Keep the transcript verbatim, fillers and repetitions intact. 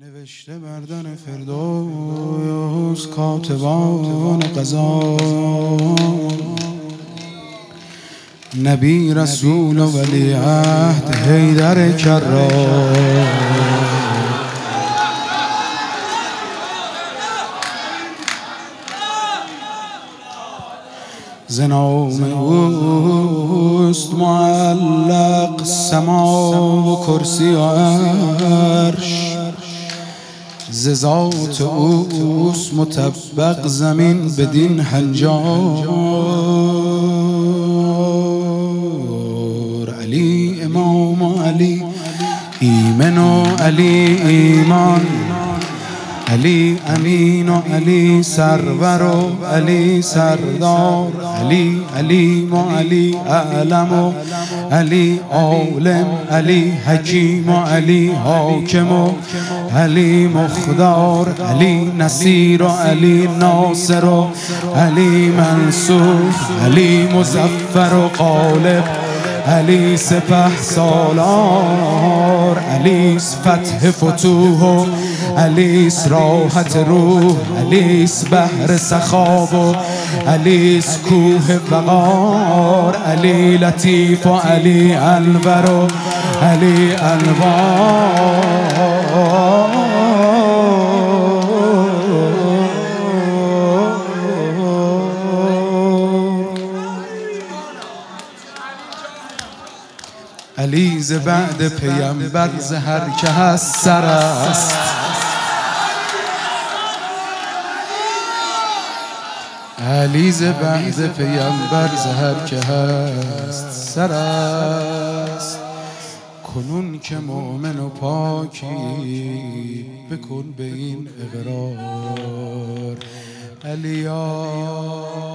نوشته بردن فردوس کاتبان قضا، نبی رسول و ولیعهد حیدر کرار. ز نام اوست معلق سما و کرسی و عرش، ز ذات اوست مطبق زمین بدین هنجار. علی امام و علی ایمن و علی ایمان، علی امین و علی سرور و علی سردار، علی علیم و علی اعلم و علی عالم، علی حکیم و علی حاکم و علی مختار، علی نصیر و علی ناصر و علی منصور، علی مظفر و غالب، علی سپه سالار، علی فتح فتوح و علی راحت روح، علی بحر سخاب و علی کوه وقار، علی لطیف و علی انور و علی انوار. علی ز بعد پیامبر ز هر که هست سر است، علی ز بعد پیامبر ز هر که هست سر است. کنون که مؤمن و پاکی بکن به این اقرار. علیا